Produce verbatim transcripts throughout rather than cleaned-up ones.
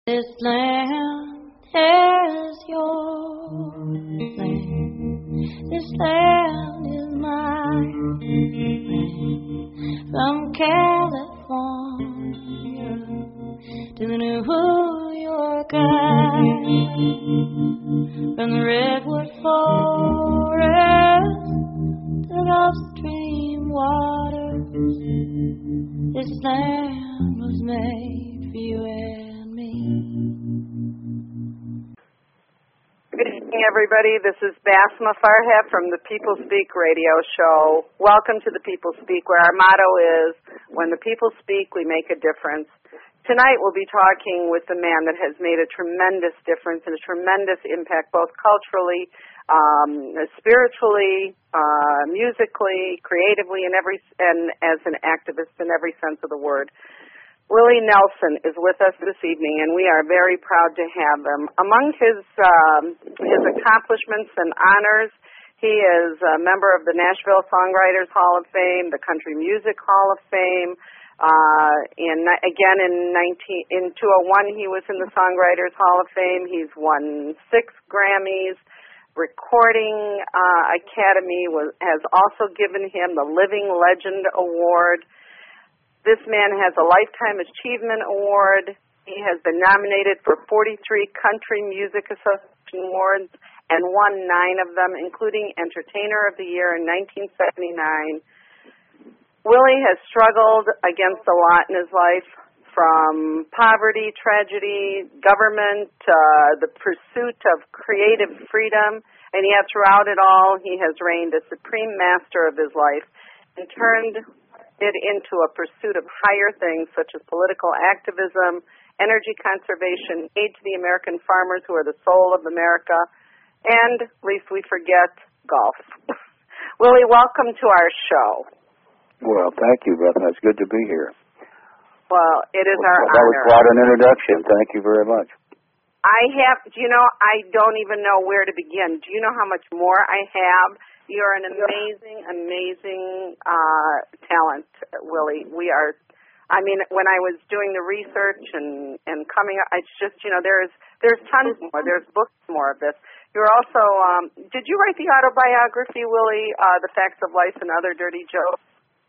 This land is your land. This land is mine. From California to the New York Island, from the redwood forest to the Gulf Stream waters, this land was made for you and me. Good evening, everybody. This is Basma Farhat from the People Speak radio show. Welcome to the People Speak, where our motto is, when the people speak, we make a difference. Tonight we'll be talking with the man that has made a tremendous difference and a tremendous impact, both culturally, um, spiritually, uh, musically, creatively, and every and as an activist in every sense of the word. Willie Nelson is with us this evening, and we are very proud to have him. Among his um, his accomplishments and honors, he is a member of the Nashville Songwriters Hall of Fame, the Country Music Hall of Fame. Uh, in again in nineteen in two oh one, he was in the Songwriters Hall of Fame. He's won six Grammys. Recording uh, Academy was, has also given him the Living Legend Award. This man has a Lifetime Achievement Award. He has been nominated for forty-three Country Music Association Awards and won nine of them, including Entertainer of the Year in nineteen seventy-nine. Willie has struggled against a lot in his life, from poverty, tragedy, government, uh, the pursuit of creative freedom, and yet throughout it all, he has reigned a supreme master of his life and turned it into a pursuit of higher things such as political activism, energy conservation, aid to the American farmers who are the soul of America, and, least we forget, golf. Willie, welcome to our show. Well, thank you, Beth. It's good to be here. Well, it is our honor. That was quite an introduction. Thank you very much. I have, do you know, I don't even know where to begin. Do you know how much more I have? You're an amazing, amazing uh, talent, Willie. We are, I mean, when I was doing the research and, and coming up, it's just, you know, there's there's tons more. There's books more of this. You're also, um, did you write the autobiography, Willie, uh, The Facts of Life and Other Dirty Jokes?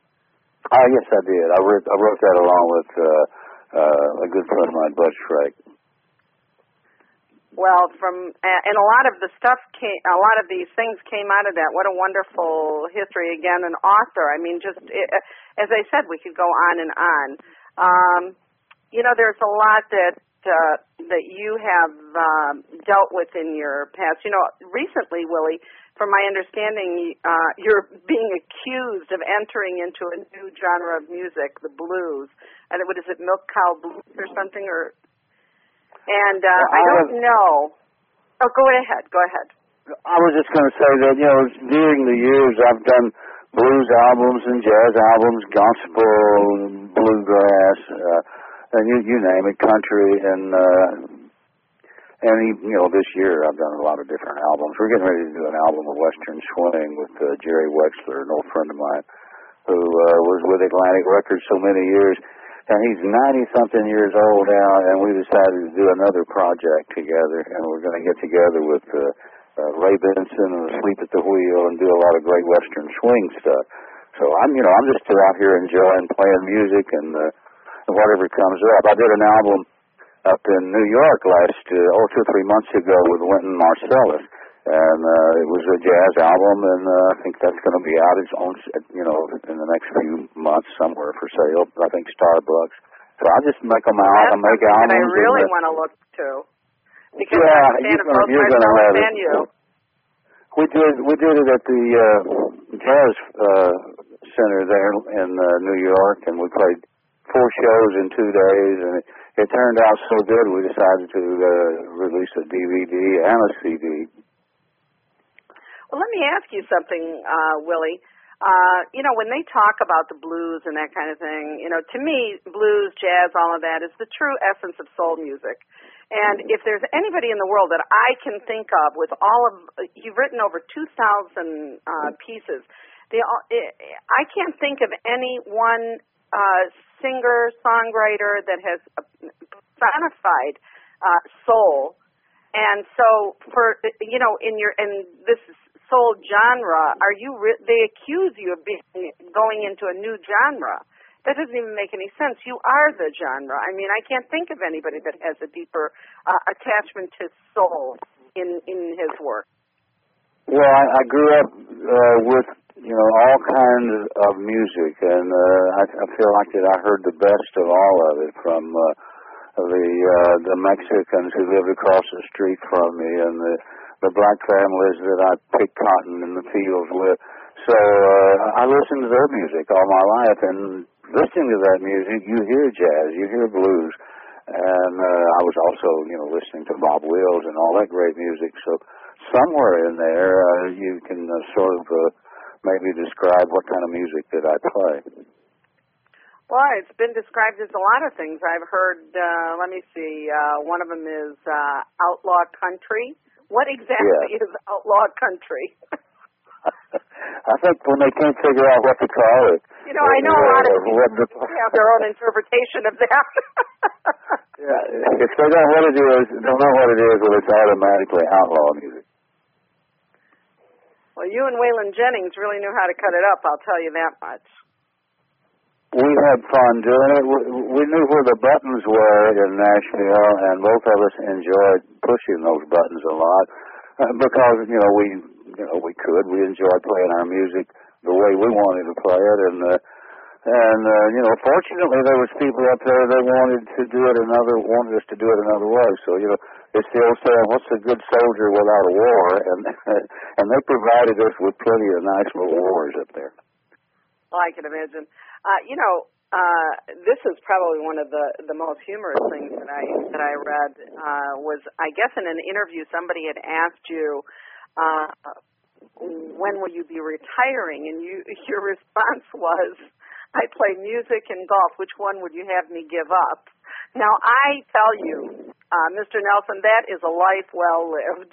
Uh, yes, I did. I wrote, I wrote that along with uh, uh, a good friend of mine, Bud Shrake. Well, from and a lot of the stuff came, a lot of these things came out of that. What a wonderful history! Again, an author. I mean, just it, as I said, we could go on and on. Um, you know, there's a lot that uh, that you have um, dealt with in your past. You know, recently, Willie, from my understanding, uh, you're being accused of entering into a new genre of music, the blues. And what is it, Milk Cow Blues or something, or? And uh, well, I, I don't have, know. Oh, go ahead. Go ahead. I was just going to say that, you know, during the years I've done blues albums and jazz albums, gospel, bluegrass, uh, and you, you name it, country, and uh, and you know, this year I've done a lot of different albums. We're getting ready to do an album of Western Swing with uh, Jerry Wexler, an old friend of mine, who uh, was with Atlantic Records so many years. And he's ninety-something years old now, and we decided to do another project together, and we're going to get together with uh, uh, Ray Benson and Sleep at the Wheel and do a lot of great Western swing stuff. So I'm, you know, I'm just out here enjoying playing music and, uh, and whatever comes up. I did an album up in New York last, uh, oh, two or three months ago with Wynton Marsalis. And uh, it was a jazz album, and uh, I think that's going to be out its own, you know, in the next few months somewhere for sale. I think Starbucks. So I'll just make them out. I make albums. I really want to look to, because yeah, I'm a fan of both Marsalis and you. We did we did it at the uh, Jazz uh, Center there in uh, New York, and we played four shows in two days, and it, it turned out so good we decided to uh, release a D V D and a C D. Well, let me ask you something, uh, Willie. Uh, you know, when they talk about the blues and that kind of thing, you know, to me, blues, jazz, all of that is the true essence of soul music. And if there's anybody in the world that I can think of with all of, you've written over two thousand uh, pieces, the, I can't think of any one uh, singer, songwriter that has personified uh, soul. And so, for you know, in your in this soul genre, are you? Re- they accuse you of being going into a new genre. That doesn't even make any sense. You are the genre. I mean, I can't think of anybody that has a deeper uh, attachment to soul in in his work. Well, I, I grew up uh, with you know all kinds of music, and uh, I, I feel like that I heard the best of all of it from. Uh, the uh, the Mexicans who lived across the street from me, and the the black families that I picked cotton in the fields with. So uh, I listened to their music all my life, and listening to that music, you hear jazz, you hear blues, and uh, I was also you know listening to Bob Wills and all that great music. So somewhere in there, uh, you can uh, sort of uh, maybe describe what kind of music that I play. Well, it's been described as a lot of things. I've heard, uh, let me see, uh, one of them is uh, outlaw country. What exactly yeah. is outlaw country? I think when they can't figure out what to call it. You know, I know a lot of people have their own interpretation of that. Yeah, if they don't know what it is, don't know what it is, well, it's automatically outlaw music. Well, you and Waylon Jennings really knew how to cut it up, I'll tell you that much. We had fun doing it. We knew where the buttons were in Nashville, and both of us enjoyed pushing those buttons a lot because, you know, we you know we could. We enjoyed playing our music the way we wanted to play it, and uh, and uh, you know, fortunately, there was people up there that wanted to do it another wanted us to do it another way. So you know, it's the old saying, "What's a good soldier without a war?" And and they provided us with plenty of nice little wars up there. Well, I can imagine. Uh, you know, uh, this is probably one of the, the most humorous things that I that I read uh, was, I guess, in an interview somebody had asked you, uh, when will you be retiring? And you your response was, I play music and golf. Which one would you have me give up? Now, I tell you, uh, Mister Nelson, that is a life well lived.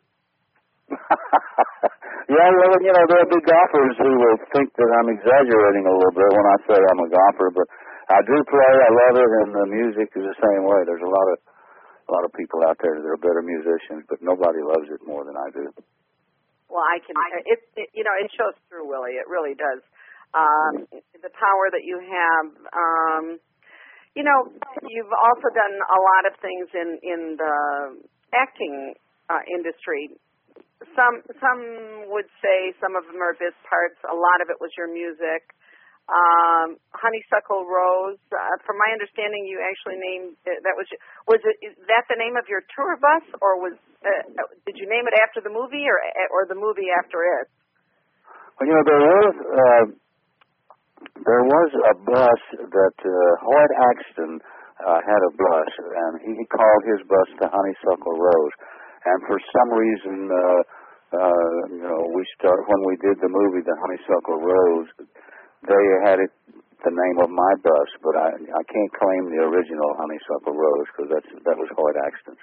Yeah, well, you know, there'll be golfers who will think that I'm exaggerating a little bit when I say I'm a golfer, but I do play, I love it, and the music is the same way. There's a lot of a lot of people out there that are better musicians, but nobody loves it more than I do. Well, I can, it, it you know, it shows through, Willie. It really does. Um, the power that you have. Um, you know, you've also done a lot of things in, in the acting uh, industry. Some some would say some of them are bit parts. A lot of it was your music. Um, Honeysuckle Rose. Uh, from my understanding, you actually named that was was it is that the name of your tour bus, or was uh, did you name it after the movie, or or the movie after it? Well, you know, there was uh, there was a bus that uh, Hoyt Axton uh, had a bus, and he called his bus the Honeysuckle Rose. And for some reason, uh, uh, you know, we start when we did the movie, The Honeysuckle Rose. They had it the name of my bus, but I I can't claim the original Honeysuckle Rose because that's that was Hoyt Axton's.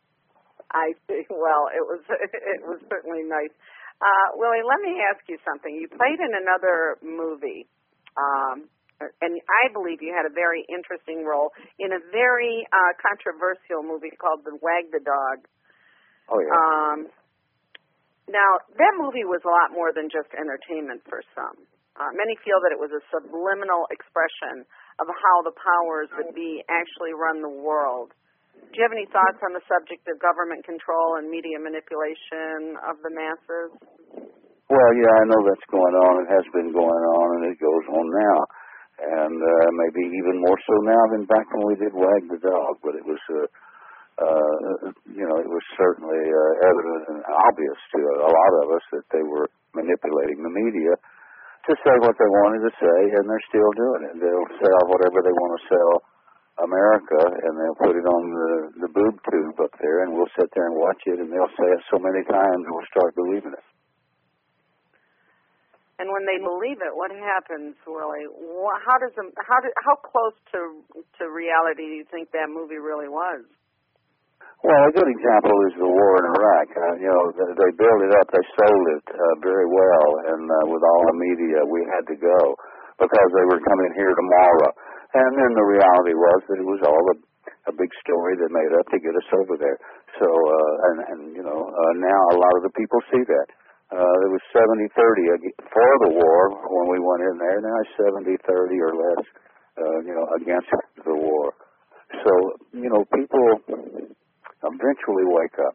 I see. Well, it was it was certainly nice. Uh, Willie, let me ask you something. You played in another movie, um, and I believe you had a very interesting role in a very uh, controversial movie called The Wag the Dog. Oh, yeah. Um, now, that movie was a lot more than just entertainment for some. Uh, many feel that it was a subliminal expression of how the powers that be actually run the world. Do you have any thoughts on the subject of government control and media manipulation of the masses? Well, yeah, I know that's going on. It has been going on, and it goes on now. And uh, maybe even more so now than back when we did Wag the Dog, but it was... Uh, Uh, you know, it was certainly uh, evident and obvious to a lot of us that they were manipulating the media to say what they wanted to say, and they're still doing it. They'll sell whatever they want to sell America, and they'll put it on the, the boob tube up there, and we'll sit there and watch it, and they'll say it so many times, and we'll start believing it. And when they believe it, what happens, Willie? How does how do, how close to to reality do you think that movie really was? Well, a good example is the war in Iraq. Uh, you know, they, they built it up, they sold it uh, very well, and uh, with all the media, we had to go because they were coming here tomorrow. And then the reality was that it was all a a big story they made up to get us over there. So, uh, and, and you know, uh, now a lot of the people see that. Uh, it was seventy thirty for the war when we went in there. Now it's seventy thirty or less, uh, you know, against the war. So, you know, people eventually wake up.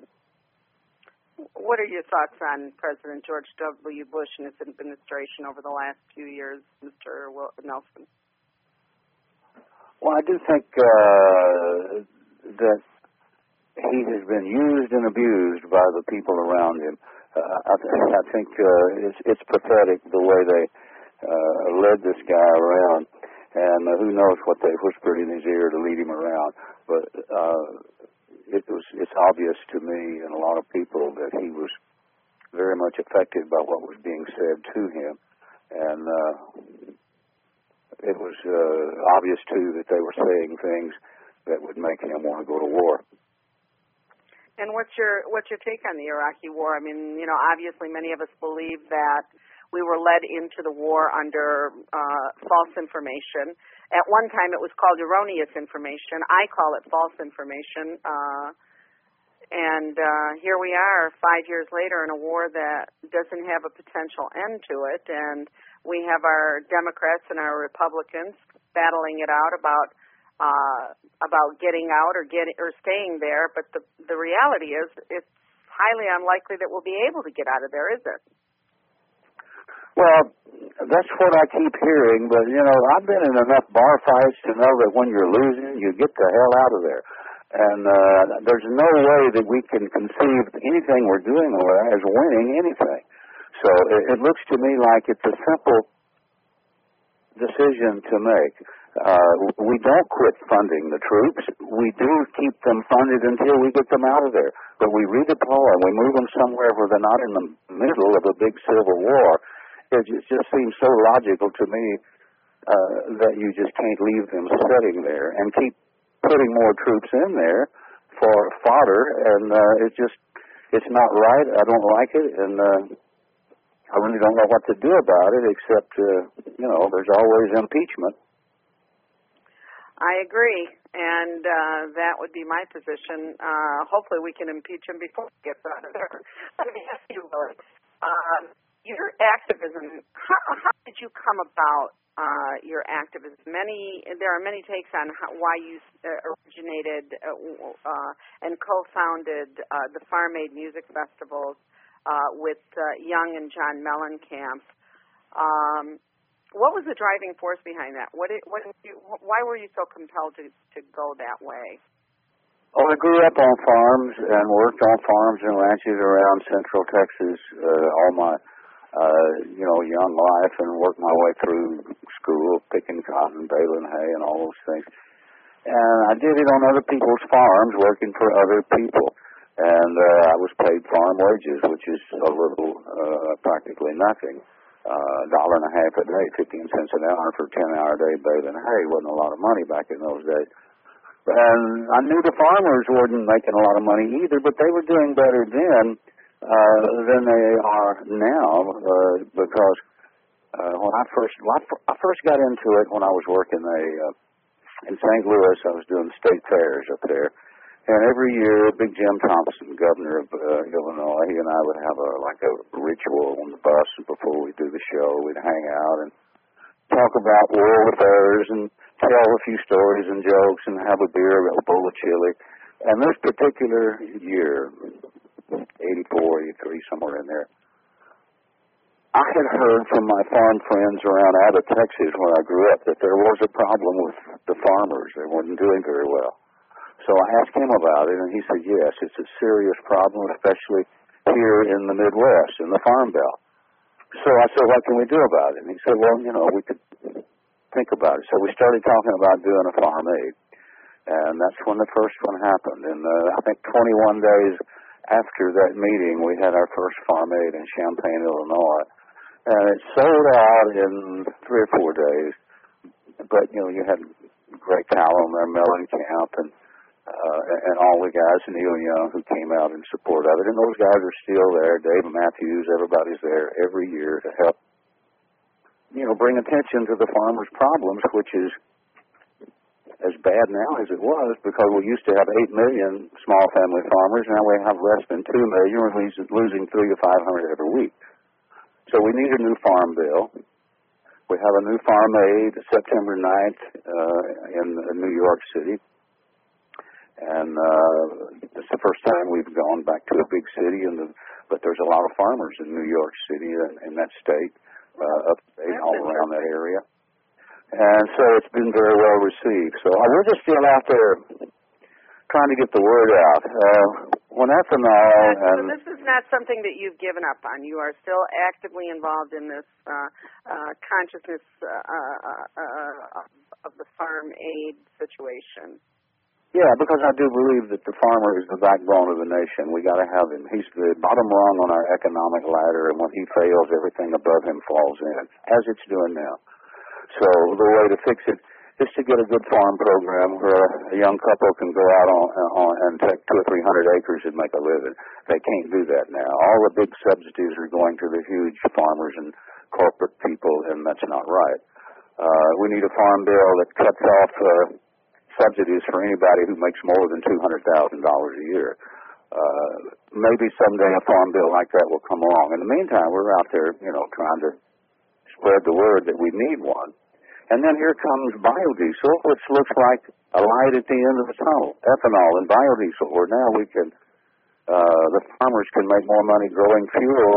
What are your thoughts on President George W. Bush and his administration over the last few years, Mister Nelson? Well, I do think uh, that he has been used and abused by the people around him. Uh, I, th- I think uh, it's, it's pathetic the way they uh, led this guy around, and uh, who knows what they whispered in his ear to lead him around. But uh, it was it's obvious to me and a lot of people that he was very much affected by what was being said to him, and uh, it was uh, obvious too that they were saying things that would make him want to go to war. And what's your what's your take on the Iraqi war? I mean, you know, obviously many of us believe that we were led into the war under uh, false information. At one time it was called erroneous information. I call it false information. Uh, and uh, here we are five years later in a war that doesn't have a potential end to it. And we have our Democrats and our Republicans battling it out about Uh, about getting out or getting or staying there, but the the reality is it's highly unlikely that we'll be able to get out of there, is it? Well, that's what I keep hearing, but you know, I've been in enough bar fights to know that when you're losing, you get the hell out of there. And uh, there's no way that we can conceive anything we're doing as winning anything. So it, it looks to me like it's a simple decision to make. Uh, we don't quit funding the troops. We do keep them funded until we get them out of there. But we redeploy and we move them somewhere where they're not in the middle of a big civil war. It just seems so logical to me uh, that you just can't leave them sitting there and keep putting more troops in there for fodder. And uh, it's just, it's not right. I don't like it. And uh, I really don't know what to do about it except, uh, you know, there's always impeachment. I agree, and uh, that would be my position. Uh, hopefully we can impeach him before he gets out of there. Let me ask you, Willie, um, your activism, how, how did you come about uh, your activism? Many, there are many takes on how, why you uh, originated uh, uh, and co-founded uh, the Farm Aid Music Festivals uh, with uh, Young and John Mellencamp. Um What was the driving force behind that? What? Did, what? Did you, why were you so compelled to, to go that way? Well, I grew up on farms and worked on farms and ranches around Central Texas uh, all my, uh, you know, young life, and worked my way through school, picking cotton, baling hay, and all those things. And I did it on other people's farms, working for other people. And uh, I was paid farm wages, which is a little, uh, practically nothing. A uh, dollar and a half a day, fifteen cents an hour for ten hour a day baling hay. Wasn't a lot of money back in those days. And I knew the farmers weren't making a lot of money either, but they were doing better then uh, than they are now uh, because uh, when I first well, I first got into it when I was working a uh, in Saint Louis. I was doing state fairs up there. And every year, Big Jim Thompson, governor of uh, Illinois, he and I would have a like a ritual on the bus before we do the show. We'd hang out and talk about world affairs and tell a few stories and jokes and have a beer, a bowl of chili. And this particular year, eighty-four, eighty-three, somewhere in there, I had heard from my farm friends around Abbott, Texas, where I grew up, that there was a problem with the farmers. They weren't doing very well. So I asked him about it, and he said, yes, it's a serious problem, especially here in the Midwest, in the Farm Belt. So I said, what can we do about it? And he said, well, you know, we could think about it. So we started talking about doing a farm aid, and that's when the first one happened. And uh, I think twenty-one days after that meeting, we had our first farm aid in Champaign, Illinois. And it sold out in three or four days. But, you know, you had Greg Callum there, Mellencamp, and Uh, and all the guys, Neil Young, who came out in support of it. And those guys are still there. Dave Matthews, everybody's there every year to help, you know, bring attention to the farmers' problems, which is as bad now as it was, because we used to have eight million small family farmers. Now we have less than two million. We're losing, losing three to five hundred every week. So we need a new farm bill. We have a new Farm Aid September ninth uh, in New York City. And uh, it's the first time we've gone back to a big city, and the, but there's a lot of farmers in New York City and in that state, uh, upstate, all around that area. And so it's been very well received. So uh, we're just still out there trying to get the word out. Uh, when ethanol and... So this is not something that you've given up on. You are still actively involved in this uh, uh, consciousness uh, uh, uh, of the Farm Aid situation. Yeah, because I do believe that the farmer is the backbone of the nation. We got to have him. He's the bottom rung on our economic ladder, and when he fails, everything above him falls in, as it's doing now. So the way to fix it is to get a good farm program where a young couple can go out on, on and take two or three hundred acres and make a living. They can't do that now. All the big subsidies are going to the huge farmers and corporate people, and that's not right. Uh, we need a farm bill that cuts off uh, subsidies for anybody who makes more than two hundred thousand dollars a year. Uh, maybe someday a farm bill like that will come along. In the meantime, we're out there, you know, trying to spread the word that we need one. And then here comes biodiesel, which looks like a light at the end of the tunnel. Ethanol and biodiesel, where now we can, uh, the farmers can make more money growing fuel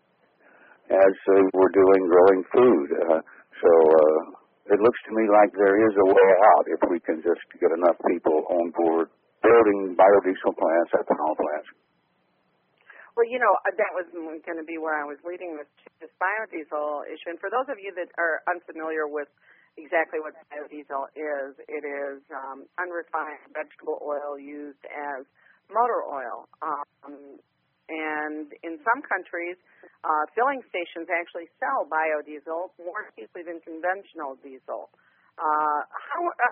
as uh, we're doing growing food. Uh, so uh, it looks to me like there is a way out if we can just get enough people on board building biodiesel plants, ethanol plants. Well, you know, that was going to be where I was leading this, this biodiesel issue. And for those of you that are unfamiliar with exactly what biodiesel is, it is um, unrefined vegetable oil used as motor oil. Um, and in some countries, uh, filling stations actually sell biodiesel more cheaply than conventional diesel. Uh, how... Uh,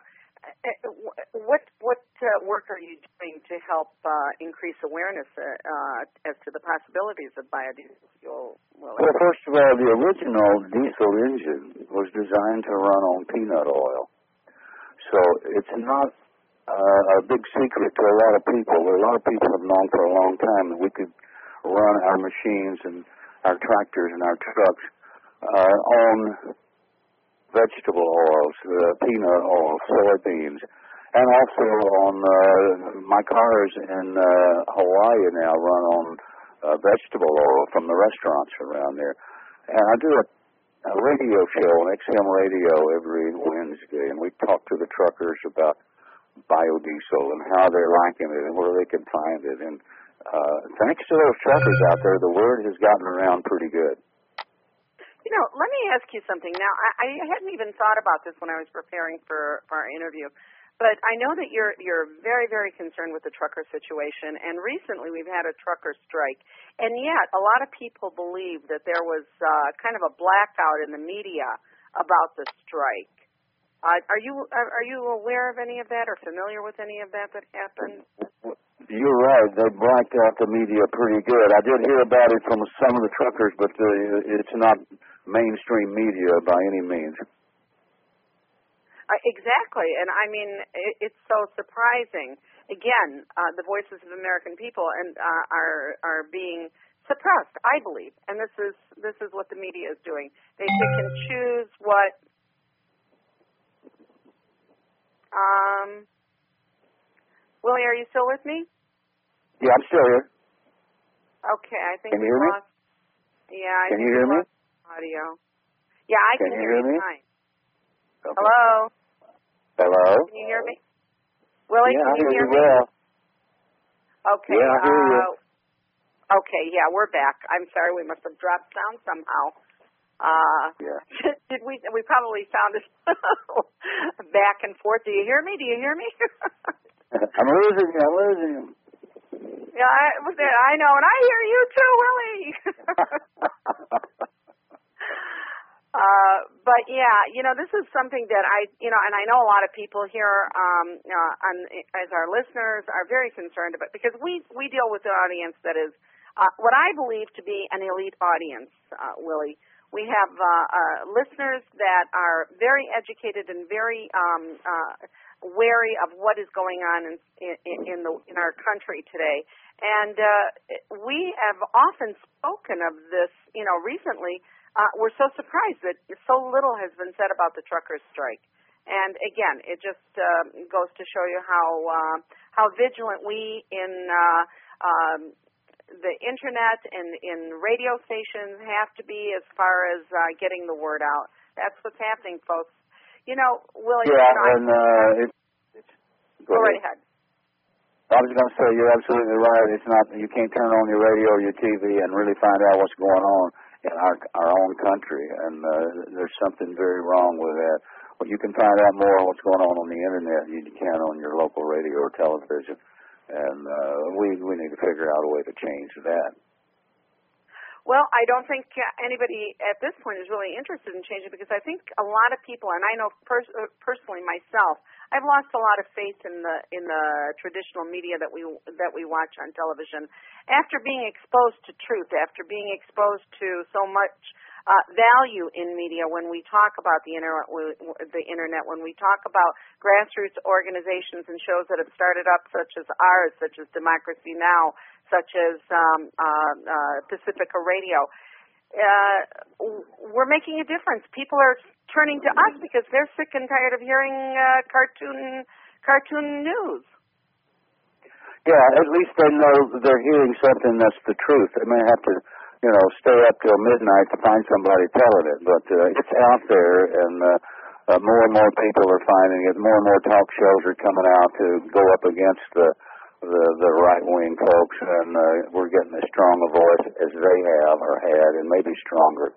What what uh, work are you doing to help uh, increase awareness uh, uh, as to the possibilities of biodiesel? Well, first of all, the original diesel engine was designed to run on peanut oil. So it's not uh, a big secret to a lot of people. A lot of people have known for a long time that we could run our machines and our tractors and our trucks uh, on vegetable oils, uh, peanut oil, soybeans, and also on uh, my cars in uh, Hawaii now run on uh, vegetable oil from the restaurants around there. And I do a, a radio show on X M radio every Wednesday, and we talk to the truckers about biodiesel and how they're liking it and where they can find it. And uh, thanks to those truckers out there, the word has gotten around pretty good. You know, let me ask you something. Now, I, I hadn't even thought about this when I was preparing for, for our interview, but I know that you're you're very, very concerned with the trucker situation, and recently we've had a trucker strike, and yet a lot of people believe that there was uh, kind of a blackout in the media about the strike. Uh, are you are you aware of any of that or familiar with any of that that happened? You're right. They blacked out the media pretty good. I did hear about it from some of the truckers, but uh, it's not mainstream media by any means. Uh, exactly, and I mean, it, it's so surprising. Again, uh, the voices of American people and uh, are are being suppressed, I believe, and this is this is what the media is doing. They pick and choose what. Um, Willie, are you still with me? Yeah, I'm still here. Okay, I think can we you hear lost. Me? Yeah, I can think you hear we me? lost audio. Yeah, I can, can you hear hear you me? fine. Okay. Hello. Hello. Can you hear me? Willie, yeah, can you I hear, hear you me? well. Okay. Yeah, I hear uh, you. Okay, yeah, we're back. I'm sorry, we must have dropped sound somehow. Uh, yeah. Did we? We probably sounded back and forth. Do you hear me? Do you hear me? I'm losing you. I'm losing you. Yeah, I, I know, and I hear you too, Willie. uh, but yeah, you know, this is something that I, you know, and I know a lot of people here, um, uh, on, as our listeners, are very concerned about, because we we deal with an audience that is uh, what I believe to be an elite audience, uh, Willie. We have uh, uh, listeners that are very educated and very um, uh, wary of what is going on in in, in the in our country today. And uh, we have often spoken of this, you know, recently. Uh, we're so surprised that so little has been said about the truckers' strike. And again, it just uh, goes to show you how uh, how vigilant we in uh, um, the internet and in radio stations have to be as far as uh, getting the word out. That's what's happening, folks. You know, Willie. Yeah, you know, and uh, it, it's go, go right ahead. I was going to say you're absolutely right. It's not you can't turn on your radio or your T V and really find out what's going on in our our own country, and uh, there's something very wrong with that. Well, you can find out more on what's going on on the internet than you can on your local radio or television, and uh, we we need to figure out a way to change that. Well, I don't think anybody at this point is really interested in changing, because I think a lot of people, and I know pers- personally myself, I've lost a lot of faith in the in the traditional media that we that we watch on television. After being exposed to truth, after being exposed to so much uh, value in media, when we talk about the internet, the internet, when we talk about grassroots organizations and shows that have started up, such as ours, such as Democracy Now, such as um, uh, uh, Pacifica Radio, uh, we're making a difference. People are turning to us because they're sick and tired of hearing uh, cartoon cartoon news. Yeah, at least they know they're hearing something that's the truth. They may have to, you know, stay up till midnight to find somebody telling it, but uh, it's out there, and uh, uh, more and more people are finding it. More and more talk shows are coming out to go up against the the, the right-wing folks, and uh, we're getting as strong a voice as they have or had, and maybe stronger.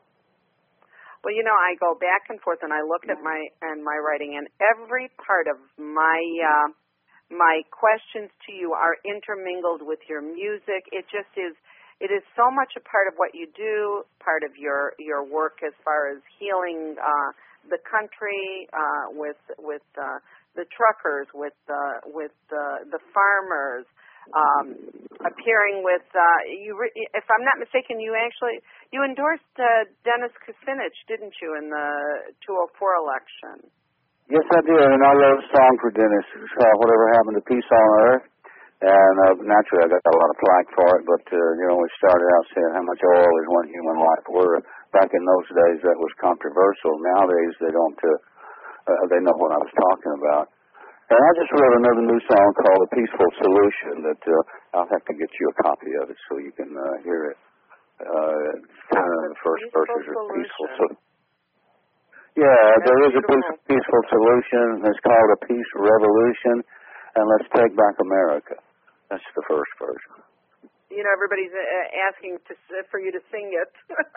Well, you know, I go back and forth, and I look at my and my writing, and every part of my uh, my questions to you are intermingled with your music. It just is. It is so much a part of what you do, part of your your work as far as healing uh, the country uh, with with. Uh, the truckers, with uh, with uh, the farmers, um, appearing with uh, you. Re- if I'm not mistaken, you actually you endorsed uh, Dennis Kucinich, didn't you, in the two oh four election? Yes, I did, and I wrote a song for Dennis. Uh, Whatever Happened to Peace on Earth, and uh, naturally I got a lot of flack for it. But uh, you know, we started out saying how much oil is one human life worth. Back in those days, that was controversial. Nowadays, they don't. Uh, Uh, they know what I was talking about. And I just wrote another new song called A Peaceful Solution that uh, I'll have to get you a copy of it so you can uh, hear it. Uh, kind of the first verses are peaceful. So, yeah, That's there is beautiful. a peace, peaceful solution. It's called A Peace Revolution, and let's take back America. That's the first verse. You know, everybody's uh, asking to, for you to sing it.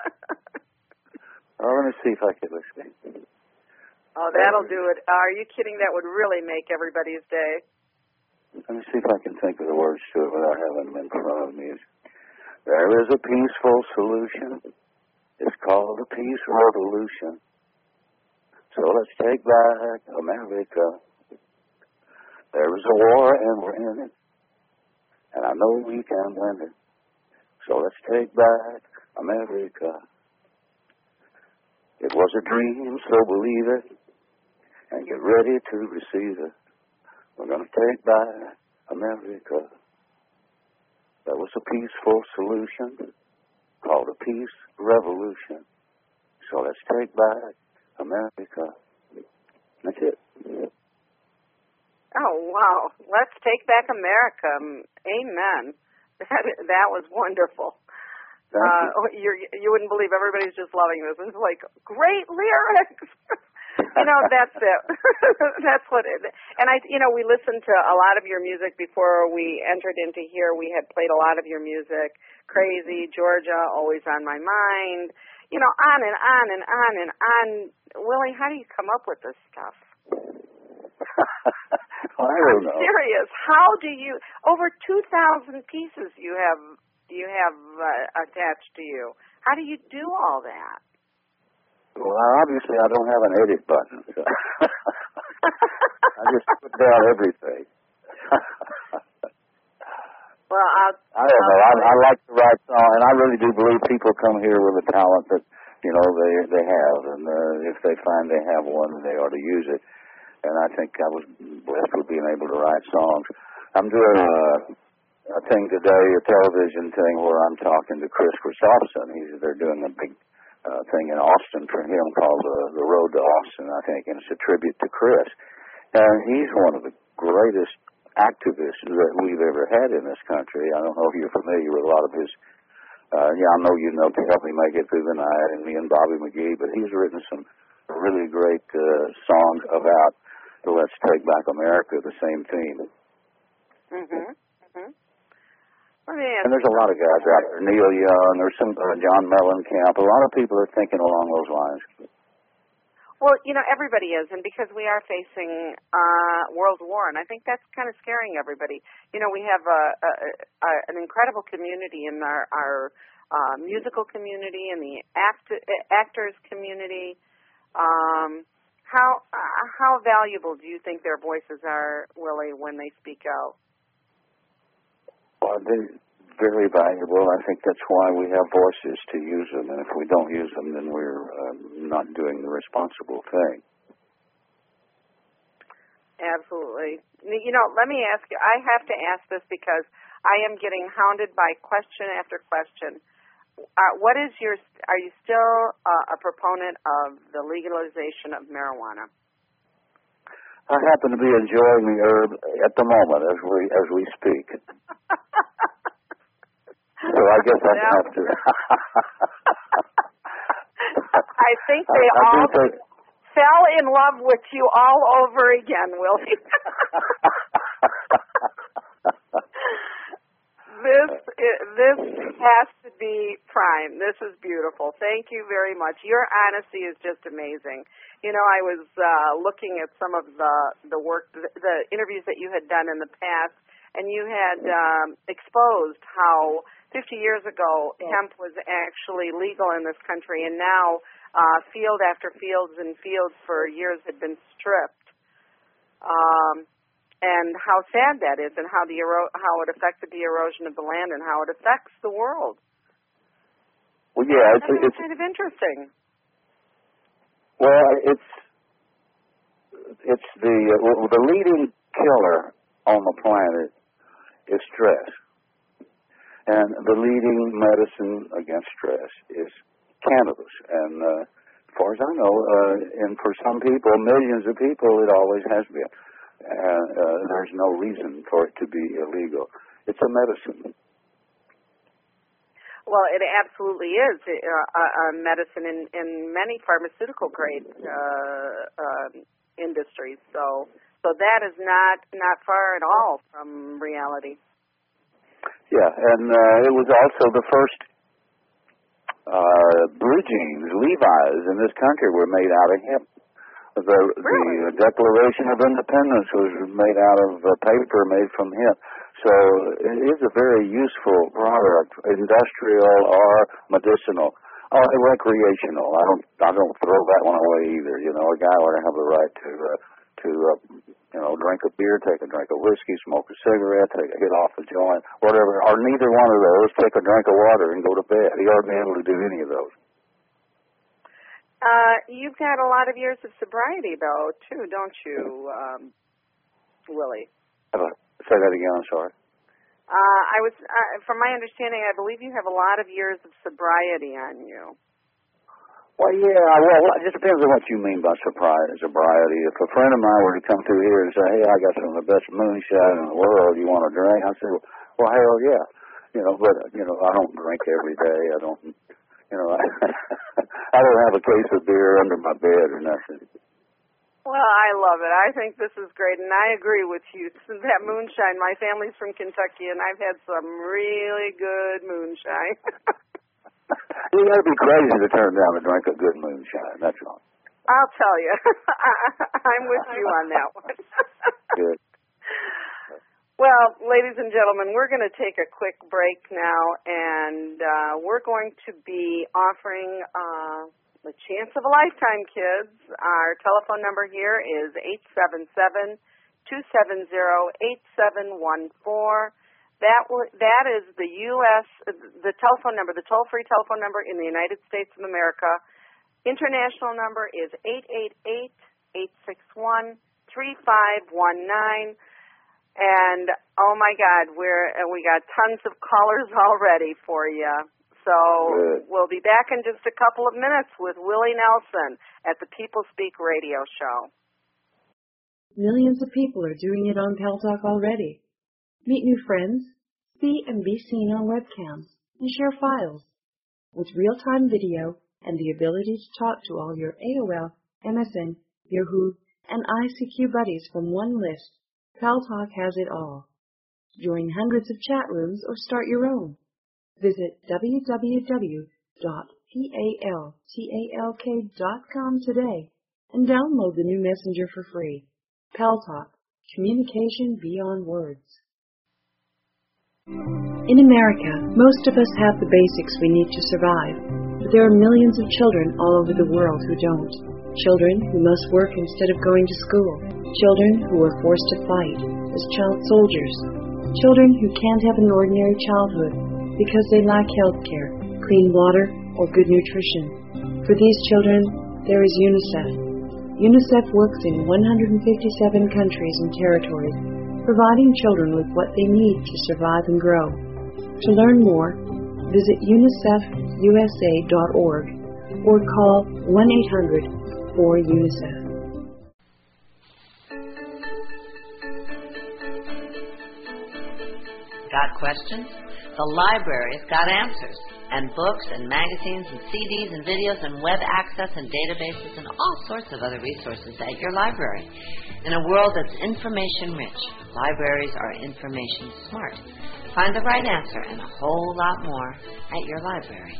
Oh, let me see if I can listen. Oh, that'll do it. Are you kidding? That would really make everybody's day. Let me see if I can think of the words to it without having them in front of me. There is a peaceful solution. It's called a peace revolution. So let's take back America. There is a war and we're in it. And I know we can win it. So let's take back America. It was a dream, so believe it. And get ready to receive it. We're going to take back America. There was a peaceful solution called a peace revolution. So let's take back America. That's it. Oh, wow. Let's take back America. Amen. That, that was wonderful. Uh, you're, you wouldn't believe everybody's just loving this. It's like, great lyrics. You know, that's it. That's what it is. And, I, you know, we listened to a lot of your music before we entered into here. We had played a lot of your music. Crazy, Georgia, Always on My Mind. You know, on and on and on and on. Willie, how do you come up with this stuff? Well, I don't know. I'm serious. How do you, over two thousand pieces you have you have uh, attached to you. How do you do all that? Well, obviously I don't have an edit button. So I just put down everything. Well, I'll, I don't know. I, I like to write songs, and I really do believe people come here with a talent that, you know, they they have, and uh, if they find they have one, they ought to use it. and I think I was blessed with being able to write songs. I'm doing a, a thing today, a television thing, where I'm talking to Chris Christopherson. He's they're doing a big uh, thing in Austin for him called uh, The Road to Austin, I think, and it's a tribute to Chris. And he's one of the greatest activists that we've ever had in this country. I don't know if you're familiar with a lot of his, uh, yeah, I know you know to Help Me Make It Through the Night and me and Bobby McGee, but he's written some really great uh, songs about the Let's Take Back America, the same theme. Mm-hmm. Mm-hmm. Let me ask And there's a lot of guys out there. Neil Young, there's some uh, John Mellencamp. A lot of people are thinking along those lines. Well, you know, everybody is, and because we are facing uh, world war, and I think that's kind of scaring everybody. You know, we have a, a, a, an incredible community in our, our uh, musical community and the act, actors community. Um, how uh, how valuable do you think their voices are, Willie, when they speak out? Well, they're very valuable. I think that's why we have voices to use them, and if we don't use them, then we're uh, not doing the responsible thing. Absolutely. You know, let me ask you, I have to ask this because I am getting hounded by question after question. Uh, what is your, are you still uh, a proponent of the legalization of marijuana? I happen to be enjoying the herb at the moment as we as we speak. So I guess I Now, have to. I think they I, I all think fell in love with you all over again, Willie. This this has to be prime. This is beautiful. Thank you very much. Your honesty is just amazing. You know, I was uh, looking at some of the the work, the, the interviews that you had done in the past, and you had um, exposed how fifty years ago hemp was actually legal in this country, and now uh, field after fields and fields for years had been stripped. Um, and how sad that is, and how the ero- how it affected the erosion of the land, and how it affects the world. Well, yeah, it's, That's it's kind of interesting. well, it's it's the uh, the leading killer on the planet is stress, and the leading medicine against stress is cannabis. And uh, as far as I know, uh, and for some people, millions of people, it always has been. And uh, there's no reason for it to be illegal. It's a medicine. Well, it absolutely is a, a, a medicine in, in many pharmaceutical grade uh, uh, industries. So, so that is not not far at all from reality. Yeah, and uh, it was also the first uh, blue jeans, Levi's, in this country were made out of hemp. The, Really? the Declaration of Independence was made out of uh, paper made from hemp. So it is a very useful product, industrial or medicinal, or recreational. I don't, I don't throw that one away either. You know, a guy ought to have the right to, uh, to, uh, you know, drink a beer, take a drink of whiskey, smoke a cigarette, take a hit off a joint, whatever, or neither one of those. Take a drink of water and go to bed. He ought to be able to do any of those. Uh, you've got a lot of years of sobriety, though, too, don't you, um, Willie? Uh, say that again, I'm sorry. Uh, I was, uh, from my understanding, I believe you have a lot of years of sobriety on you. Well, yeah, well, it just depends on what you mean by sobriety. sobriety. If a friend of mine were to come through here and say, hey, I got some of the best moonshine in the world, you want a drink? I say, well, hell yeah. You know, but, you know, I don't drink every day. I don't, you know, I, I don't have a case of beer under my bed or nothing. Well, I love it. I think this is great, and I agree with you. That moonshine, my family's from Kentucky, and I've had some really good moonshine. You got to be crazy to turn down a drink of good moonshine. That's all. I'll tell you. I'm with you on that one. Good. Well, ladies and gentlemen, we're going to take a quick break now, and uh, we're going to be offering uh, the chance of a lifetime, kids. Our telephone number here is eight seven seven, two seven zero, eight seven one four. That w- that is the U S the telephone number, the toll-free telephone number in the United States of America. International number is eight eight eight, eight six one, three five one nine. And, oh, my God, we're we got tons of callers already for you. So Good. We'll be back in just a couple of minutes with Willie Nelson at the People Speak radio show. Millions of people are doing it on Pal Talk already. Meet new friends, see and be seen on webcams, and share files. With real-time video and the ability to talk to all your A O L, M S N, Yahoo, and I C Q buddies from one list, Pal Talk has it all. Join hundreds of chat rooms or start your own. Visit w w w dot paltalk dot com today and download the new messenger for free. Pal Talk, communication beyond words. In America, most of us have the basics we need to survive, but there are millions of children all over the world who don't. Children who must work instead of going to school. Children who are forced to fight as child soldiers. Children who can't have an ordinary childhood because they lack health care, clean water, or good nutrition. For these children, there is UNICEF. UNICEF works in one hundred fifty-seven countries and territories, providing children with what they need to survive and grow. To learn more, visit unicef u s a dot org or call one eight hundred four UNICEF. Got questions? The library's got answers, and books and magazines and C Ds and videos and web access and databases and all sorts of other resources at your library. In a world that's information rich, libraries are information smart. Find the right answer and a whole lot more at your library.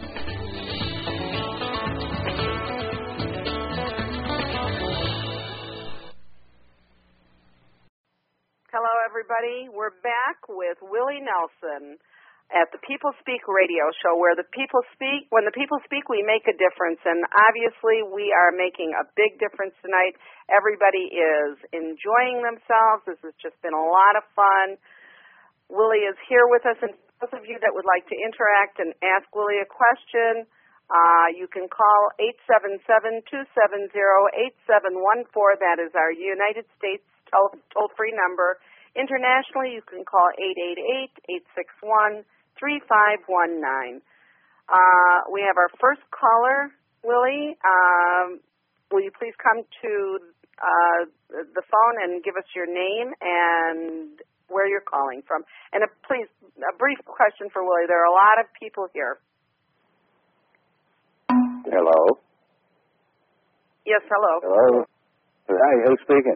Hello, everybody. We're back with Willie Nelson at the People Speak radio show, where the people speak. When the people speak, we make a difference, and obviously we are making a big difference tonight. Everybody is enjoying themselves. This has just been a lot of fun. Willie is here with us, and those of you that would like to interact and ask Willie a question, uh, you can call eight seven seven, two seven zero, eight seven one four. That is our United States toll-free number. Internationally, you can call eight eight eight, eight six one, three five one nine. Uh, we have our first caller, Willie. Um, will you please come to uh, the phone and give us your name and where you're calling from? And a, please, a brief question for Willie. There are a lot of people here. Hello. Yes, hello. Hello. Hi, who's speaking?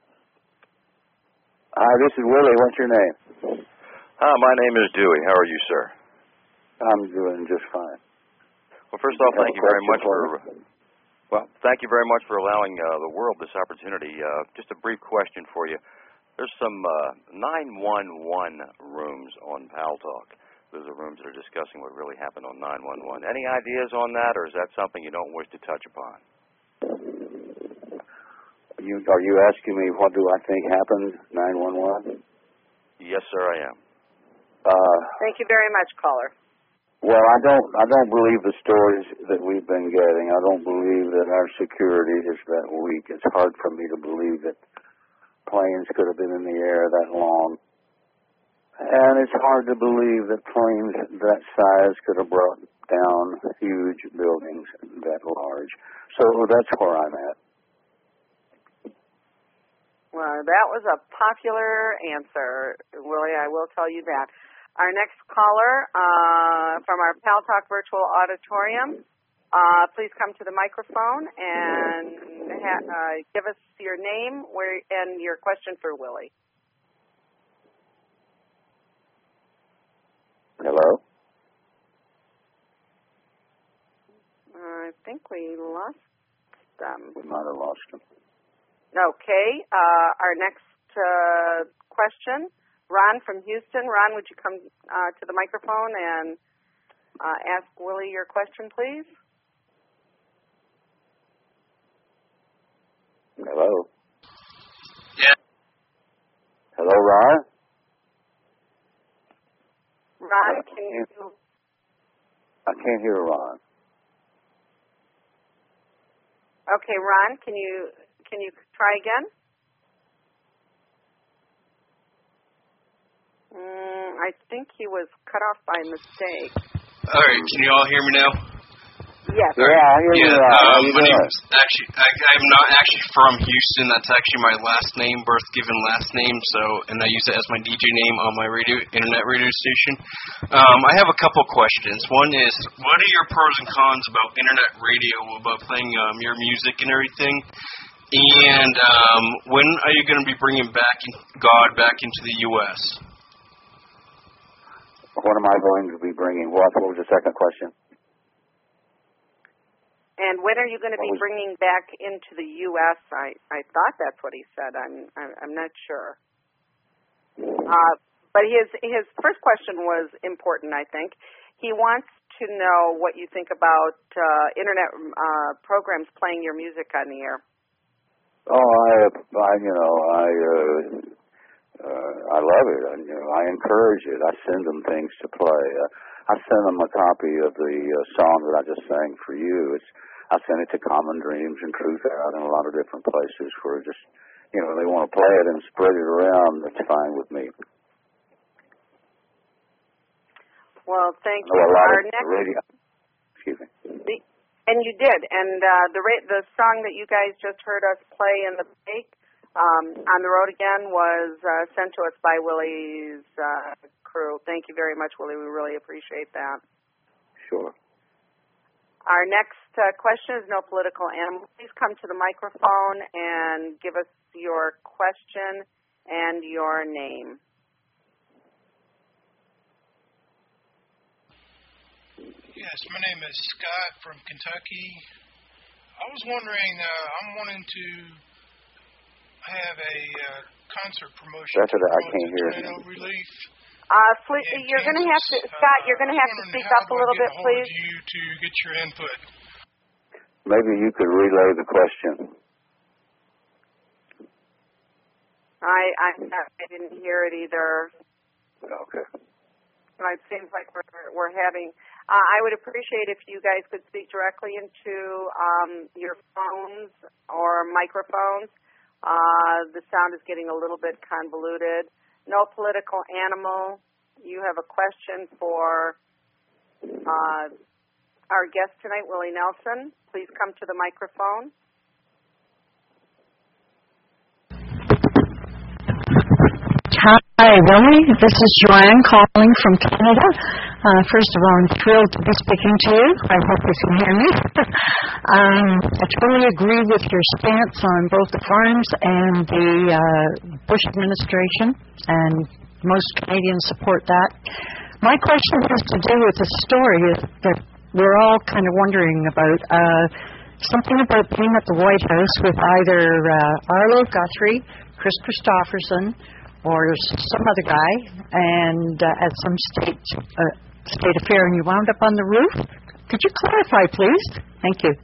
Hi, this is Willie. What's your name? Hi, my name is Dewey. How are you, sir? I'm doing just fine. Well, first off, thank you very much for well, thank you very much for allowing uh, the world this opportunity. Uh, just a brief question for you. There's some uh, nine one one rooms on Pal Talk. Those are rooms that are discussing what really happened on nine one one. Any ideas on that, or is that something you don't wish to touch upon? You, are you asking me what do I think happened, nine one one? Yes, sir, I am. Uh, Thank you very much, caller. well, I don't I don't believe the stories that we've been getting. I don't believe that our security is that weak. It's hard for me to believe that planes could have been in the air that long. And it's hard to believe that planes that size could have brought down huge buildings that large. So that's where I'm at. Well, that was a popular answer, Willie. I will tell you that. Our next caller uh, from our Pal Talk Virtual Auditorium, uh, please come to the microphone and ha- uh, give us your name where, and your question for Willie. Hello? I think we lost them. We might have lost them. Okay. Uh, our next uh, question, Ron from Houston. Ron, would you come uh, to the microphone and uh, ask Willie your question, please? Hello? Yeah. Hello, Ron? Ron, can you... I can't hear Ron. Okay, Ron, can you can you try again? Mm, I think he was cut off by mistake. All right, can you all hear me now? Yes. Yeah, I hear you. Yeah, Uh, um, my name is actually, I, I'm not actually from Houston. That's actually my last name, birth given last name. So, and I use it as my D J name on my radio, internet radio station. Um, I have a couple questions. One is, what are your pros and cons about internet radio, about playing um, your music and everything? And um, when are you going to be bringing back God back into the U S? What am I going to be bringing? What? What was the second question? And when are you going to be bringing back into the U S? I, I thought that's what he said. I'm I'm, I'm not sure. Uh, but his his first question was important, I think. He wants to know what you think about uh, internet uh, programs playing your music on the air. Oh, I, I you know, I uh, uh, I love it. I, you know, I encourage it. I send them things to play. Uh, I send them a copy of the uh, song that I just sang for you. It's I send it to Common Dreams and Truth Out in a lot of different places where just, you know, they want to play it and spread it around. That's fine with me. Well, thank I know you. a lot Our of next, radio. Excuse me. the, and you did, and uh, the ra- the song that you guys just heard us play in the break, um, On the Road Again, was uh, sent to us by Willie's uh, crew. Thank you very much, Willie. We really appreciate that. Sure. Our next uh, question is no political animal. Please come to the microphone and give us your question and your name. Yes, my name is Scott from Kentucky. I was wondering, uh, I'm wanting to have a uh, concert promotion. That's what I can't hear. Tornado relief. Uh, please, you're going to have to, Scott, you're going to have to speak up a little bit, please. You to get your input. Maybe you could relay the question. I I, I didn't hear it either. Okay. It seems like we're we're having. Uh, I would appreciate if you guys could speak directly into um, your phones or microphones. Uh, the sound is getting a little bit convoluted. No political animal. You have a question for uh, our guest tonight, Willie Nelson. Please come to the microphone. Hi, Willie. This is Joanne calling from Canada. Uh, first of all, I'm thrilled to be speaking to you. I hope you can hear me. um, I totally agree with your stance on both the farms and the uh, Bush administration, and most Canadians support that. My question has to do with a story that we're all kind of wondering about. Uh, something about being at the White House with either uh, Arlo Guthrie, Chris Christopherson, or some other guy, and uh, at some state uh, state affair, and you wound up on the roof. Could you clarify, please? Thank you.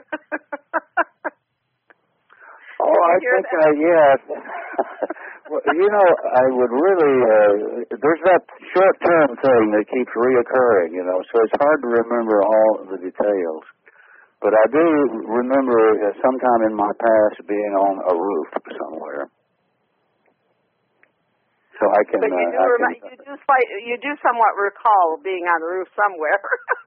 Oh, I think, uh, yeah. Well, you know, I would really, uh, there's that short-term thing that keeps reoccurring, you know, so it's hard to remember all of the details. But I do remember uh, sometime in my past being on a roof somewhere. So I can. But you do, uh, rem- can, you do, slight, you do somewhat recall being on the roof somewhere.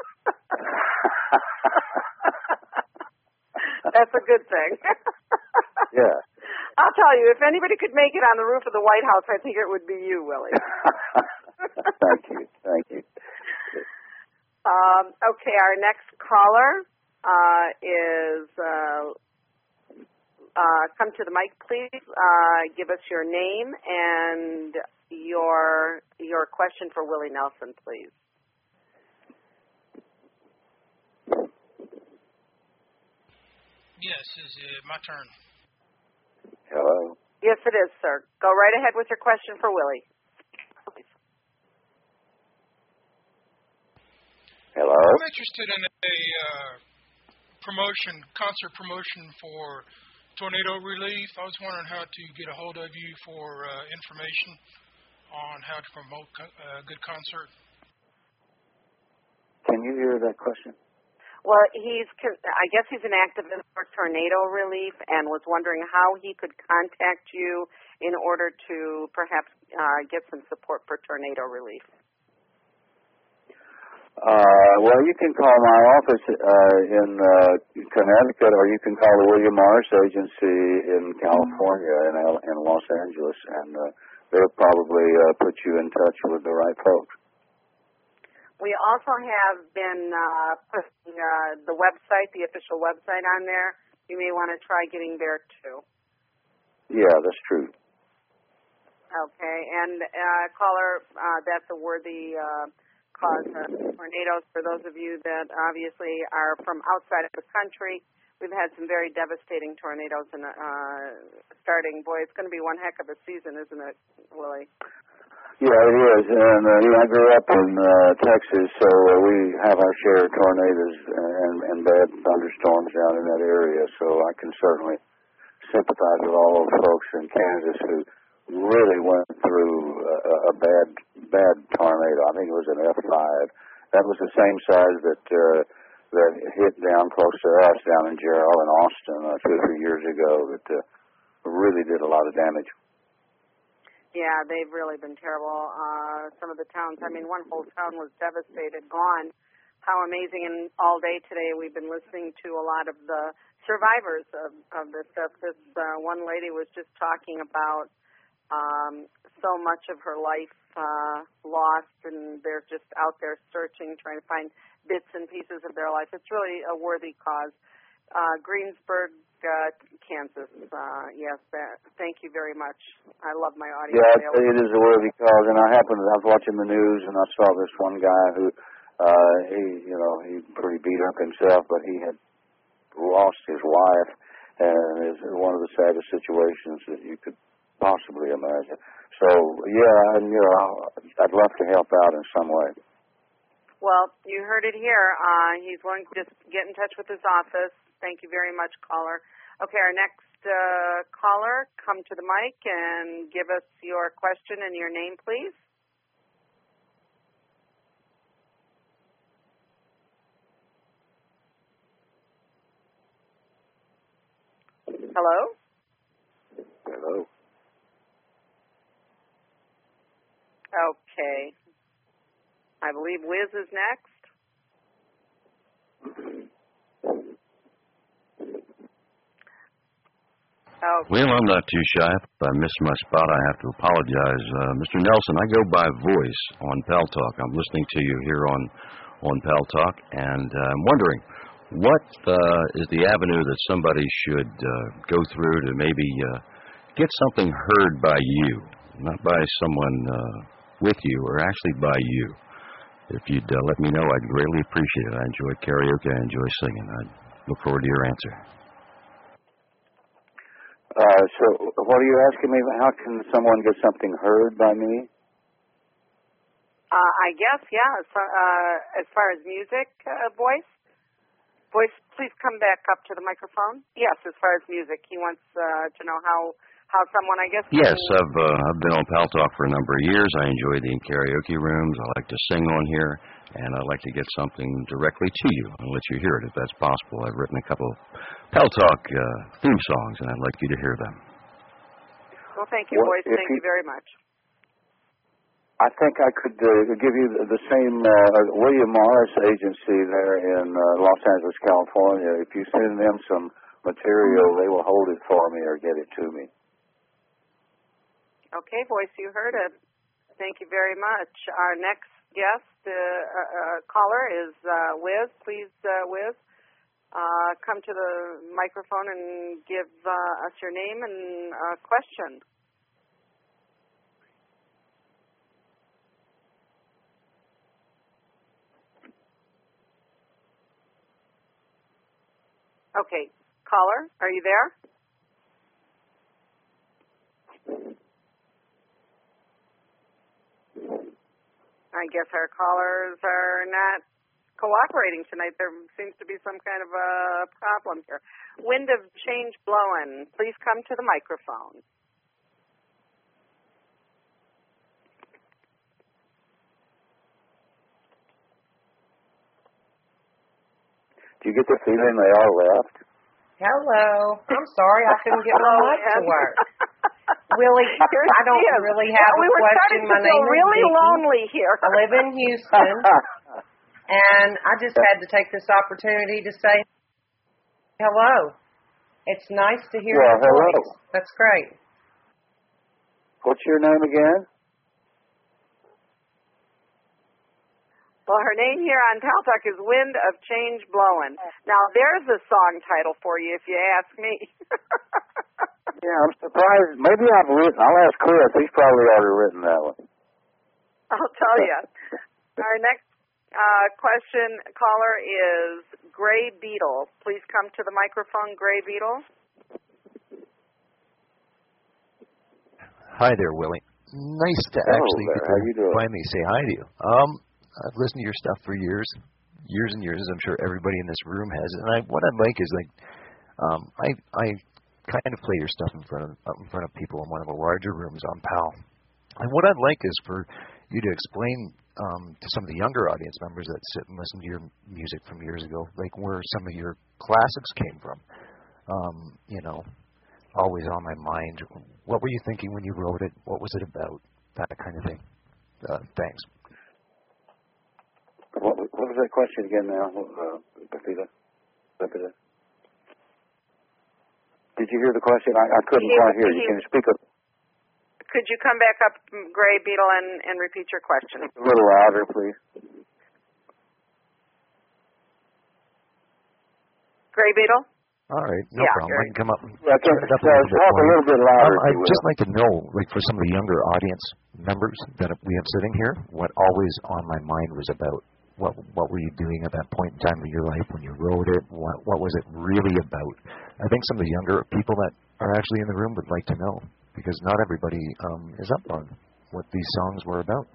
That's a good thing. Yeah. I'll tell you, if anybody could make it on the roof of the White House, I think it would be you, Willie. Thank you. Thank you. Um, okay, our next caller uh, is. Uh, Uh, come to the mic, please. Uh, give us your name and your your question for Willie Nelson, please. Yes, is it my turn? Hello. Yes, it is, sir. Go right ahead with your question for Willie. Please. Hello. I'm interested in a uh, promotion, concert promotion for tornado relief. I was wondering how to get a hold of you for uh, information on how to promote a uh, good concert. Can you hear that question? Well, he's, I guess he's an activist for tornado relief and was wondering how he could contact you in order to perhaps uh, get some support for tornado relief. Uh, well, you can call my office uh, in uh, Connecticut, or you can call the William Morris Agency in California and in, in Los Angeles, and uh, they'll probably uh, put you in touch with the right folks. We also have been uh, putting uh, the website, the official website on there. You may want to try getting there, too. Yeah, that's true. Okay. And, uh, caller, uh, that's a worthy uh, cause. Uh, tornadoes, for those of you that obviously are from outside of the country, we've had some very devastating tornadoes in, uh, starting. Boy, it's going to be one heck of a season, isn't it, Willie? Yeah, it is, and uh, you know, I grew up in uh, Texas, so uh, we have our share of tornadoes and, and bad thunderstorms down in that area, so I can certainly sympathize with all those folks in Kansas who really went through a, a bad, bad tornado. I think it was an F five. That was the same size that uh, that hit down close to us down in Gerald and Austin uh, two or three years ago that uh, really did a lot of damage. Yeah, they've really been terrible. Uh, some of the towns, I mean, one whole town was devastated, gone. How amazing. And all day today we've been listening to a lot of the survivors of, of this stuff. This uh, one lady was just talking about um, so much of her life uh, lost, and they're just out there searching, trying to find bits and pieces of their life. It's really a worthy cause. Uh, Greensburg, uh, Kansas. Uh, yes, that, thank you very much. I love my audience. Yeah, it is a worthy cause, and I happened to, I was watching the news, and I saw this one guy who, uh, he, you know, he pretty beat up himself, but he had lost his wife, and it's one of the saddest situations that you could possibly imagine. So, yeah, and, you know, I'd love to help out in some way. Well, you heard it here. Uh, he's willing to just get in touch with his office. Thank you very much, caller. Okay, our next uh, caller, come to the mic and give us your question and your name, please. Hello? Hello. Okay. I believe Wiz is next. Okay. Well, I'm not too shy. If I miss my spot, I have to apologize. Uh, Mister Nelson, I go by voice on Pal Talk. I'm listening to you here on, on Pal Talk, and uh, I'm wondering, what uh, is the avenue that somebody should uh, go through to maybe uh, get something heard by you, not by someone uh, with you, or actually by you? If you'd uh, let me know, I'd greatly appreciate it. I enjoy karaoke. I enjoy singing. I look forward to your answer. Uh, so what are you asking me? How can someone get something heard by me? Uh, I guess, yeah. So, uh, as far as music, uh, voice? Voice, please come back up to the microphone. Yes, as far as music. He wants uh, to know how, how someone, I guess... Yes, can... I've, uh, I've been on Pal Talk for a number of years. I enjoy the karaoke rooms. I like to sing on here, and I'd like to get something directly to you and let you hear it if that's possible. I've written a couple of Pal Talk uh, theme songs, and I'd like you to hear them. Well, thank you, well, boys. Thank you, you very much. I think I could uh, give you the same uh, William Morris Agency there in uh, Los Angeles, California. If you send them some material, they will hold it for me or get it to me. Okay, voice, you heard it. Thank you very much. Our next guest, uh, uh, caller is uh, Wiz. Please, uh, Wiz, uh, come to the microphone and give uh, us your name and uh, question. Okay, caller, are you there? I guess our callers are not cooperating tonight. There seems to be some kind of a problem here. Wind of change blowing. Please come to the microphone. Do you get the feeling they all left? Hello. I'm sorry I couldn't get my mic to work. Willie, I don't really have yeah, we a were question. starting to My feel name really is Vicki. lonely here. I live in Houston, and I just had to take this opportunity to say hello. It's nice to hear well, your hello. voice. That's great. What's your name again? Well, her name here on Pal Talk is Wind of Change Blowin'. Now, there's a song title for you, if you ask me. Yeah, I'm surprised. Maybe I've written. I'll ask Cliff. He's probably already written that one. I'll tell you. Our next uh, question caller is Gray Beetle. Please come to the microphone, Gray Beetle. Hi there, Willie. Nice to Hello actually there. get How to you doing? finally say hi to you. Um, I've listened to your stuff for years, years and years. I'm sure everybody in this room has. And I, what I like is like, um, I I kind of play your stuff in front of in front of people in one of the larger rooms on PAL. And what I'd like is for you to explain um, to some of the younger audience members that sit and listen to your music from years ago, like where some of your classics came from. Um, you know, Always on My Mind. What were you thinking when you wrote it? What was it about? That kind of thing. Uh, thanks. What, what was that question again now, uh, Pepita? Pepita? Did you hear the question? I, I couldn't He- quite hear you. he- Can you speak up Could you come back up, Gray Beetle, and, and repeat your question? a little louder, please? Gray Beetle? All right, no Yeah, problem. you're- I can come up. Yeah, turn it up a so little bit talk a more. little bit louder, Um, if you I'd will. just like to know, like for some of the younger audience members that we have sitting here, what Always on My Mind was about. What what were you doing at that point in time of your life when you wrote it? What what was it really about? I think some of the younger people that are actually in the room would like to know, because not everybody um, is up on what these songs were about.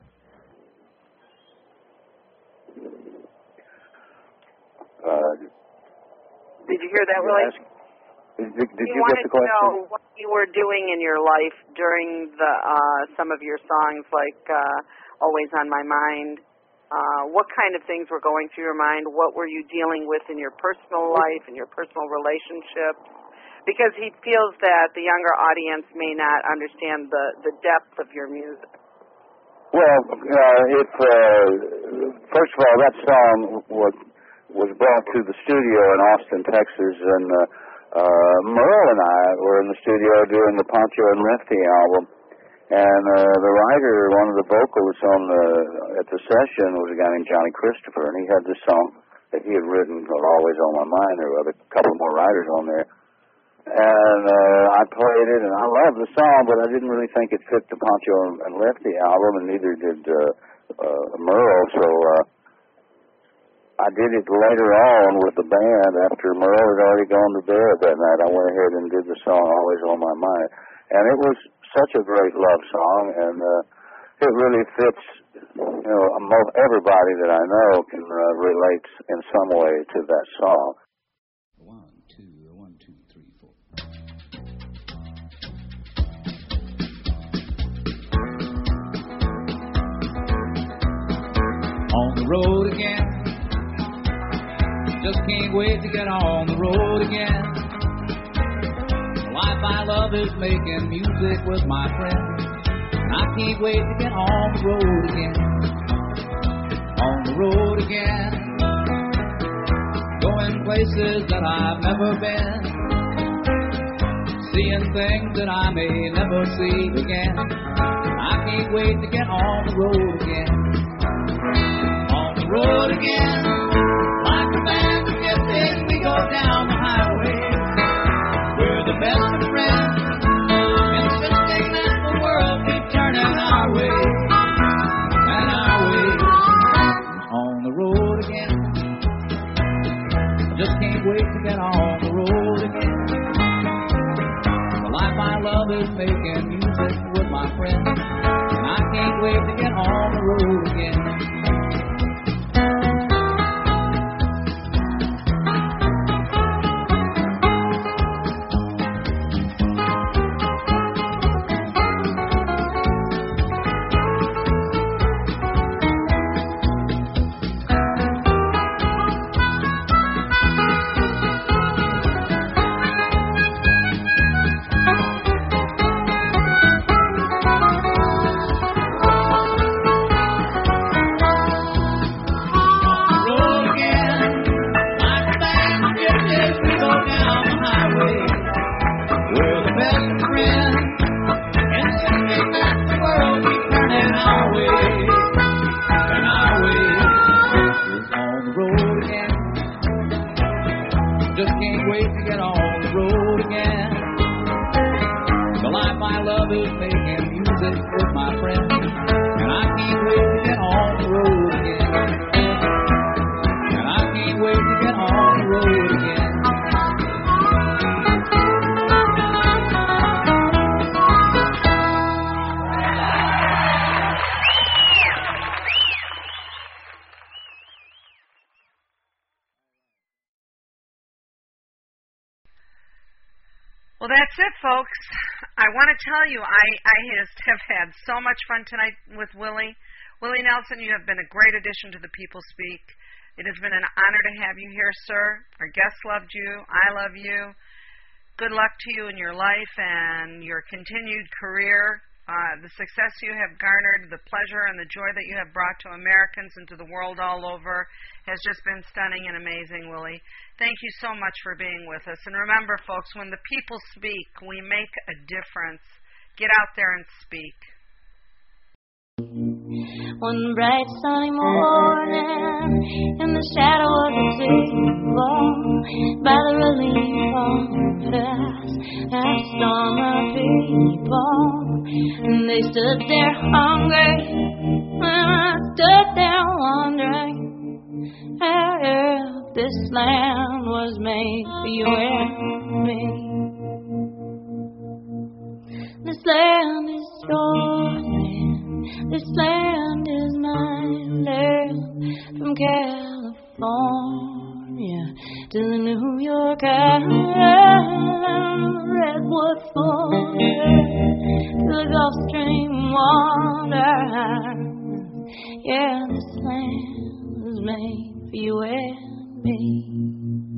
Uh, Did you hear that, Willie? Did, did, did you you wanted get the question? to know what you were doing in your life during the uh, some of your songs, like uh, Always on My Mind. Uh, what kind of things were going through your mind? What were you dealing with in your personal life, in your personal relationships? Because he feels that the younger audience may not understand the, the depth of your music. Well, uh, if uh, first of all, that song was was brought to the studio in Austin, Texas, and uh, uh, Merle and I were in the studio doing the Poncho and Lefty album, and uh, the writer, one of the vocalists on the at the session, was a guy named Johnny Christopher, and he had this song that he had written called "Always on My Mind." There were a couple more writers on there. And uh, I played it, and I loved the song, but I didn't really think it fit the Poncho and Lefty album, and neither did uh, uh, Merle. So uh, I did it later on with the band after Merle had already gone to bed that night. I went ahead and did the song "Always on My Mind," and it was such a great love song, and uh, it really fits. You know, most everybody that I know can uh, relate in some way to that song. On the road again. Just can't wait to get on the road again. The life I love is making music with my friends. I can't wait to get on the road again. On the road again. Going places that I've never been. Seeing things that I may never see again. I can't wait to get on the road again. On the road again, like a band of gypsies, we go down the highway. We're the best of friends, insisting that the world keep turning our way, and our way. On the road again, I just can't wait to get on the road again. The life I love is making music with my friends, and I can't wait to get on the road Well, that's it, folks. I want to tell you, I, I just have had so much fun tonight with Willie. Willie Nelson, you have been a great addition to the People Speak. It has been an honor to have you here, sir. Our guests loved you. I love you. Good luck to you in your life and your continued career. Uh, the success you have garnered, the pleasure and the joy that you have brought to Americans and to the world all over has just been stunning and amazing, Willie. Thank you so much for being with us. And remember, folks, when the people speak, we make a difference. Get out there and speak. One bright sunny morning, in the shadow of the table, by the relief office, I saw my people, and they stood there hungry, and I stood there wondering if this land was made for you and me. This land is your land. This land is my land, from California to the New York Island, Redwood Forest to the Gulf Stream water. Yeah, this land was made for you and me.